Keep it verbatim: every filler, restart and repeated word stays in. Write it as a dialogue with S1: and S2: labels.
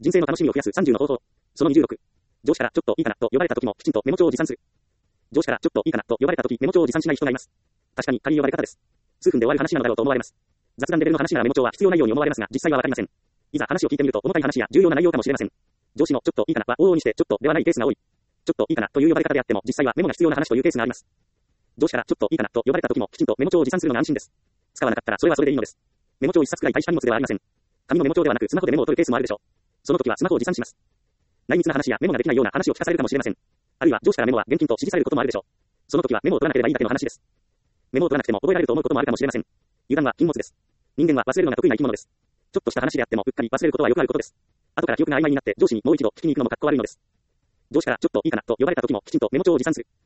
S1: 人生の楽しみを増やすさんじゅうの方法。そのにじゅうろく。上司からちょっといいかなと呼ばれた時もきちんとメモ帳を持参する。上司からちょっといいかなと呼ばれた時メモ帳を持参しない人がいます。確かに仮呼ばれ方です。数分で終わる話なのだろうと思われます。雑談レベルの話ならメモ帳は必要ないように思われますが、実際はわかりません。いざ話を聞いてみると重たい話や重要な内容かもしれません。上司のちょっといいかなは往々にしてちょっとではないケースが多い。ちょっといいかなという呼ばれ方であっても実際はメモが必要な話というケースがあります。上司からちょっといいかなと呼ばれた時もきちんとメモ帳を持参するのが安心です。使わなかったらそれはそれでいいのです。メモ帳一冊くらい大した荷物ではありません。紙のメモ帳ではなくスマホでメモを取るケースもあるでしょう。その時はスマホを持参します。内密な話やメモができないような話を聞かされるかもしれません。あるいは上司からメモは厳禁と指示されることもあるでしょう。その時はメモを取らなければいいだけの話です。メモを取らなくても覚えられると思うこともあるかもしれません。油断は禁物です。人間は忘れるのが得意な生き物です。ちょっとした話であってもうっかり忘れることはよくあることです。後から記憶が曖昧になって上司にもう一度聞きに行くのもかっこ悪いのです。上司からちょっといいかなと呼ばれた時もきちんとメモ帳を持参する。